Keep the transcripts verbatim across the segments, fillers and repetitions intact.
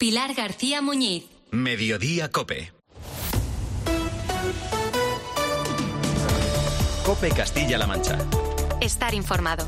Pilar García Muñiz. Mediodía COPE. COPE Castilla-La Mancha. Estar informado.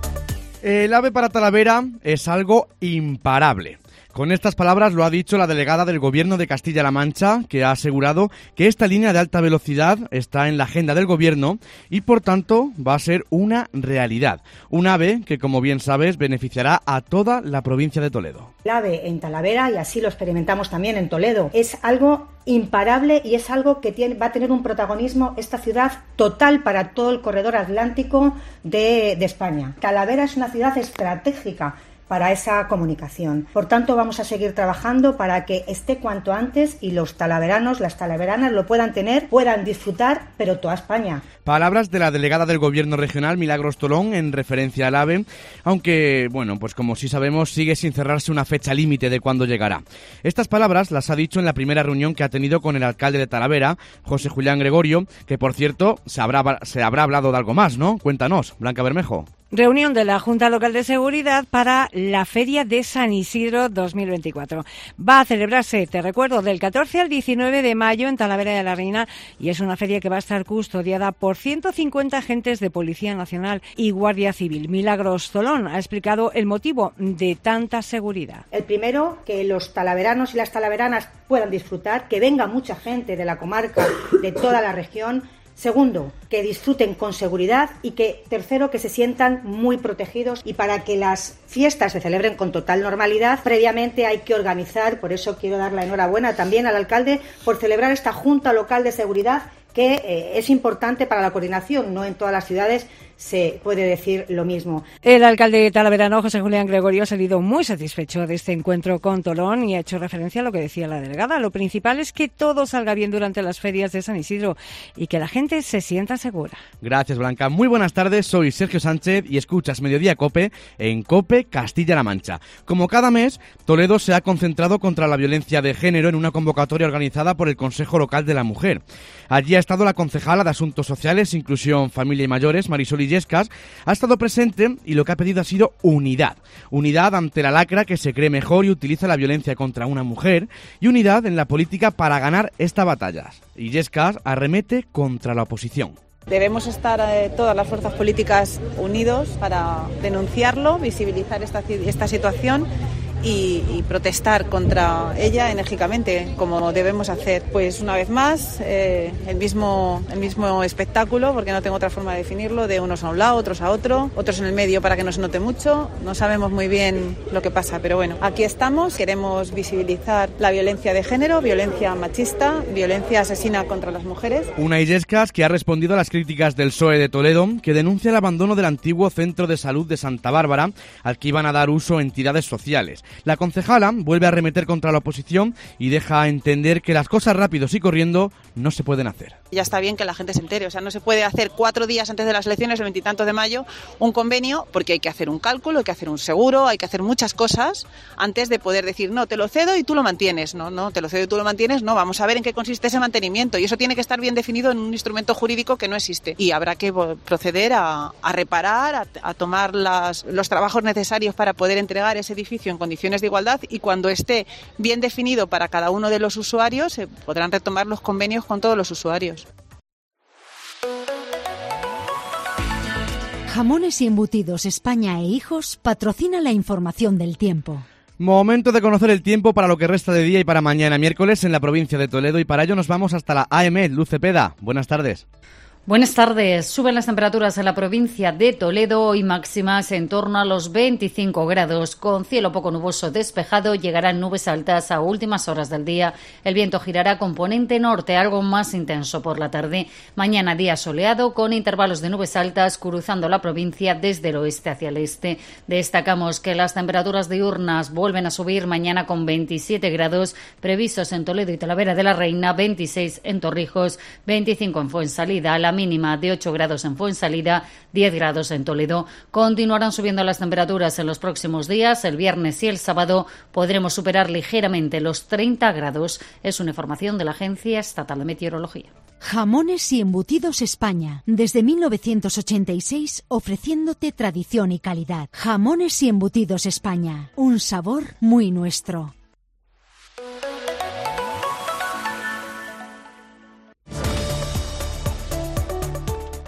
El AVE para Talavera es algo imparable. Con estas palabras lo ha dicho la delegada del Gobierno de Castilla-La Mancha, que ha asegurado que esta línea de alta velocidad está en la agenda del Gobierno y, por tanto, va a ser una realidad. Un AVE que, como bien sabes, beneficiará a toda la provincia de Toledo. El AVE en Talavera, y así lo experimentamos también en Toledo, es algo imparable y es algo que tiene, va a tener un protagonismo esta ciudad total para todo el corredor atlántico de, de España. Talavera es una ciudad estratégica para esa comunicación. Por tanto, vamos a seguir trabajando para que esté cuanto antes y los talaveranos, las talaveranas lo puedan tener, puedan disfrutar, pero toda España. Palabras de la delegada del Gobierno regional, Milagros Tolón, en referencia al AVE, aunque, bueno, pues como sí sabemos, sigue sin cerrarse una fecha límite de cuándo llegará. Estas palabras las ha dicho en la primera reunión que ha tenido con el alcalde de Talavera, José Julián Gregorio, que, por cierto, se habrá, se habrá hablado de algo más, ¿no? Cuéntanos, Blanca Bermejo. Reunión de la Junta Local de Seguridad para la Feria de San Isidro dos mil veinticuatro. Va a celebrarse, te recuerdo, del catorce al diecinueve de mayo en Talavera de la Reina y es una feria que va a estar custodiada por ciento cincuenta agentes de Policía Nacional y Guardia Civil. Milagros Tolón ha explicado el motivo de tanta seguridad. El primero, que los talaveranos y las talaveranas puedan disfrutar, que venga mucha gente de la comarca, de toda la región. Segundo, que disfruten con seguridad y que, tercero, que se sientan muy protegidos y para que las fiestas se celebren con total normalidad, previamente hay que organizar, por eso quiero dar la enhorabuena también al alcalde por celebrar esta Junta Local de Seguridad que eh, es importante para la coordinación, no en todas las ciudades se puede decir lo mismo. El alcalde talaverano, José Julián Gregorio, ha salido muy satisfecho de este encuentro con Tolón y ha hecho referencia a lo que decía la delegada. Lo principal es que todo salga bien durante las ferias de San Isidro y que la gente se sienta segura. Gracias, Blanca. Muy buenas tardes, soy Sergio Sánchez y escuchas Mediodía COPE en COPE Castilla-La Mancha. Como cada mes, Toledo se ha concentrado contra la violencia de género en una convocatoria organizada por el Consejo Local de la Mujer. Allí ha estado la concejala de Asuntos Sociales, Inclusión, Familia y Mayores, Marisol Illescas, ha estado presente y lo que ha pedido ha sido unidad. Unidad ante la lacra que se cree mejor y utiliza la violencia contra una mujer y unidad en la política para ganar esta batalla. Illescas arremete contra la oposición. Debemos estar eh, todas las fuerzas políticas unidos para denunciarlo, visibilizar esta, esta situación y, y protestar contra ella enérgicamente, como debemos hacer. Pues una vez más, eh, el mismo, el mismo espectáculo, porque no tengo otra forma de definirlo, de unos a un lado, otros a otro, otros en el medio para que no se note mucho. No sabemos muy bien lo que pasa, pero bueno, aquí estamos. Queremos visibilizar la violencia de género, violencia machista, violencia asesina contra las mujeres. Una Illescas que ha respondido a las críticas del P S O E de Toledo, que denuncia el abandono del antiguo Centro de Salud de Santa Bárbara, al que iban a dar uso entidades sociales. La concejala vuelve a arremeter contra la oposición y deja entender que las cosas rápidos y corriendo no se pueden hacer. Ya está bien que la gente se entere, o sea, no se puede hacer cuatro días antes de las elecciones, el veintitantos de mayo, un convenio, porque hay que hacer un cálculo, hay que hacer un seguro, hay que hacer muchas cosas antes de poder decir, no, te lo cedo y tú lo mantienes, no, no, te lo cedo y tú lo mantienes, no, vamos a ver en qué consiste ese mantenimiento y eso tiene que estar bien definido en un instrumento jurídico que no existe y habrá que proceder a, a reparar, a, a tomar las, los trabajos necesarios para poder entregar ese edificio en condiciones de igualdad y cuando esté bien definido para cada uno de los usuarios se podrán retomar los convenios con todos los usuarios. Jamones y Embutidos España e Hijos patrocina la información del tiempo. Momento de conocer el tiempo para lo que resta de día y para mañana miércoles en la provincia de Toledo y para ello nos vamos hasta la A M E D. Luz Cepeda, buenas tardes. Buenas tardes. Suben las temperaturas en la provincia de Toledo y máximas en torno a los veinticinco grados. Con cielo poco nuboso despejado, llegarán nubes altas a últimas horas del día. El viento girará componente norte, algo más intenso por la tarde. Mañana día soleado con intervalos de nubes altas cruzando la provincia desde el oeste hacia el este. Destacamos que las temperaturas diurnas vuelven a subir mañana con veintisiete grados previstos en Toledo y Talavera de la Reina, veintiséis en Torrijos, veinticinco en Fuensalida. La mínima de ocho grados en Fuensalida, diez grados en Toledo. Continuarán subiendo las temperaturas en los próximos días. El viernes y el sábado podremos superar ligeramente los treinta grados. Es una información de la Agencia Estatal de Meteorología. Jamones y Embutidos España, desde mil novecientos ochenta y seis ofreciéndote tradición y calidad. Jamones y Embutidos España, un sabor muy nuestro.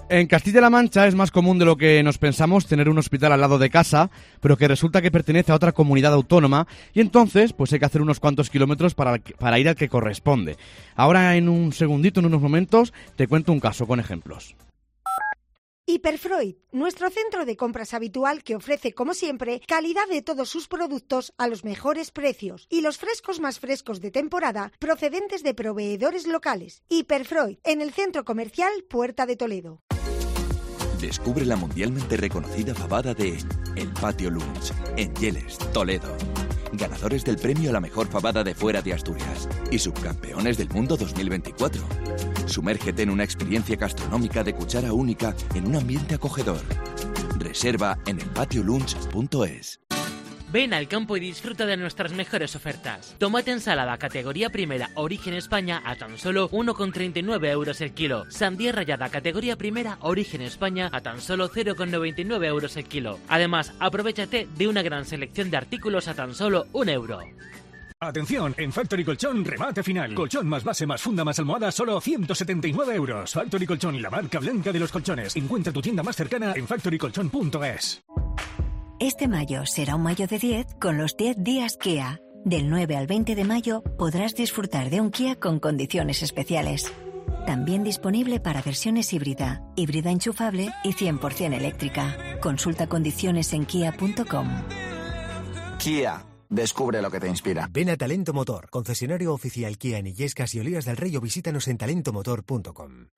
En Castilla-La Mancha es más común de lo que nos pensamos tener un hospital al lado de casa, pero que resulta que pertenece a otra comunidad autónoma y entonces pues hay que hacer unos cuantos kilómetros para, para ir al que corresponde. Ahora en un segundito, en unos momentos, te cuento un caso con ejemplos. Hiperfreud, nuestro centro de compras habitual que ofrece, como siempre, calidad de todos sus productos a los mejores precios y los frescos más frescos de temporada procedentes de proveedores locales. Hiperfreud, en el centro comercial Puerta de Toledo. Descubre la mundialmente reconocida fabada de El Patio Lunch, en Yeles, Toledo. Ganadores del premio a la mejor fabada de fuera de Asturias y subcampeones del mundo dos mil veinticuatro. Sumérgete en una experiencia gastronómica de cuchara única en un ambiente acogedor. Reserva en el patio lunch punto es. Ven al campo y disfruta de nuestras mejores ofertas. Tomate ensalada categoría primera Origen España a tan solo uno con treinta y nueve euros el kilo. Sandía rallada categoría primera Origen España a tan solo cero con noventa y nueve euros el kilo. Además, aprovéchate de una gran selección de artículos a tan solo un euro. Atención, en Factory Colchón, remate final. Colchón más base más funda más almohada, solo ciento setenta y nueve euros. Factory Colchón, la marca blanca de los colchones. Encuentra tu tienda más cercana en factory colchón punto es. Este mayo será un mayo de diez con los diez días Kia. Del nueve al veinte de mayo podrás disfrutar de un Kia con condiciones especiales. También disponible para versiones híbrida, híbrida enchufable y cien por ciento eléctrica. Consulta condiciones en kia punto com. Kia. Descubre lo que te inspira. Ven a Talento Motor, concesionario oficial Kia en Illescas y Olivas del Rey, o visítanos en talento motor punto com.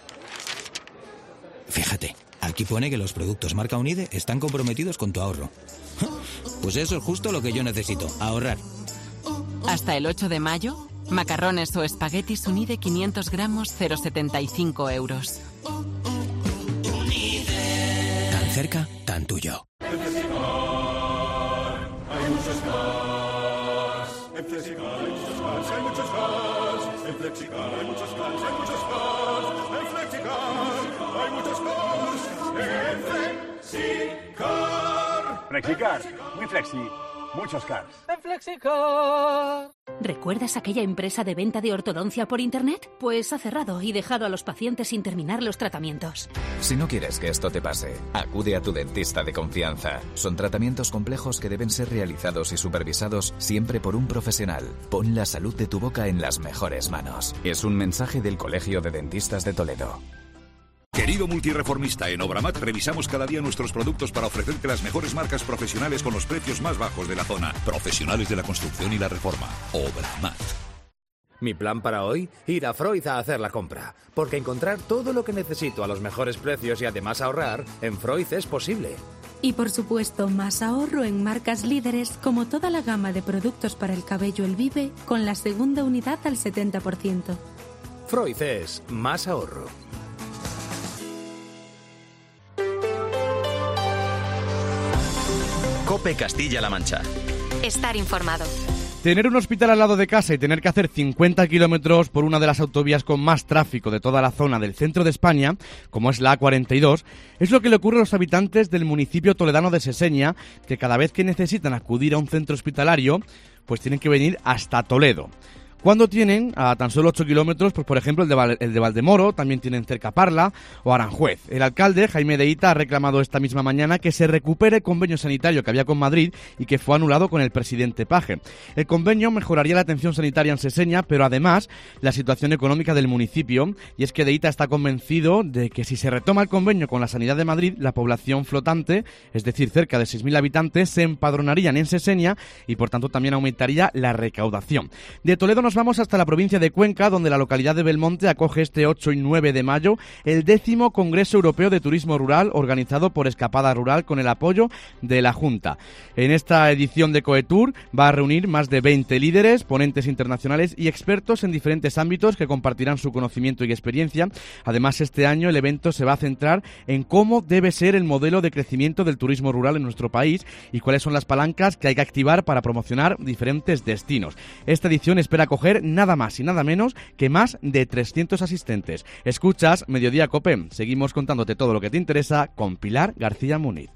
Fíjate, aquí pone que los productos marca Unide están comprometidos con tu ahorro. Pues eso es justo lo que yo necesito, ahorrar. Hasta el ocho de mayo, macarrones o espaguetis Unide quinientos gramos, cero coma setenta y cinco euros. Tan cerca, tan tuyo. Hay muchos cars, en Flexicar hay muchos cars, hay muchos cars, en Flexicar hay muchos cars, hay muchos cars, en Flexicar hay muchos cars, en Flexicar. Flexicar, muy flexi, muchos cars. En Flexicar. ¿Recuerdas aquella empresa de venta de ortodoncia por internet? Pues ha cerrado y dejado a los pacientes sin terminar los tratamientos. Si no quieres que esto te pase, acude a tu dentista de confianza. Son tratamientos complejos que deben ser realizados y supervisados siempre por un profesional. Pon la salud de tu boca en las mejores manos. Es un mensaje del Colegio de Dentistas de Toledo. Querido multireformista, en Obramat revisamos cada día nuestros productos para ofrecerte las mejores marcas profesionales con los precios más bajos de la zona. Profesionales de la construcción y la reforma. Obramat. Mi plan para hoy, ir a Freud a hacer la compra. Porque encontrar todo lo que necesito a los mejores precios y además ahorrar, en Freud es posible. Y por supuesto, más ahorro en marcas líderes como toda la gama de productos para el cabello El Vive con la segunda unidad al setenta por ciento. Freud es más ahorro. COPE Castilla-La Mancha. Estar informado. Tener un hospital al lado de casa y tener que hacer cincuenta kilómetros por una de las autovías con más tráfico de toda la zona del centro de España, como es la A cuarenta y dos, es lo que le ocurre a los habitantes del municipio toledano de Seseña, que cada vez que necesitan acudir a un centro hospitalario, pues tienen que venir hasta Toledo. Cuando tienen a tan solo ocho kilómetros, pues por ejemplo el de, Val- el de Valdemoro, también tienen cerca Parla o Aranjuez. El alcalde, Jaime de Ita, ha reclamado esta misma mañana que se recupere el convenio sanitario que había con Madrid y que fue anulado con el presidente Paje. El convenio mejoraría la atención sanitaria en Seseña, pero además la situación económica del municipio, y es que de Ita está convencido de que si se retoma el convenio con la Sanidad de Madrid, la población flotante, es decir, cerca de seis mil habitantes, se empadronarían en Seseña y por tanto también aumentaría la recaudación. De Toledo nos vamos hasta la provincia de Cuenca, donde la localidad de Belmonte acoge este ocho y nueve de mayo el décimo Congreso Europeo de Turismo Rural, organizado por Escapada Rural con el apoyo de la Junta. En esta edición de Coetour va a reunir más de veinte líderes, ponentes internacionales y expertos en diferentes ámbitos que compartirán su conocimiento y experiencia. Además, este año el evento se va a centrar en cómo debe ser el modelo de crecimiento del turismo rural en nuestro país y cuáles son las palancas que hay que activar para promocionar diferentes destinos. Esta edición espera acoger nada más y nada menos que más de trescientos asistentes. Escuchas Mediodía COPE. Seguimos contándote todo lo que te interesa con Pilar García Muniz.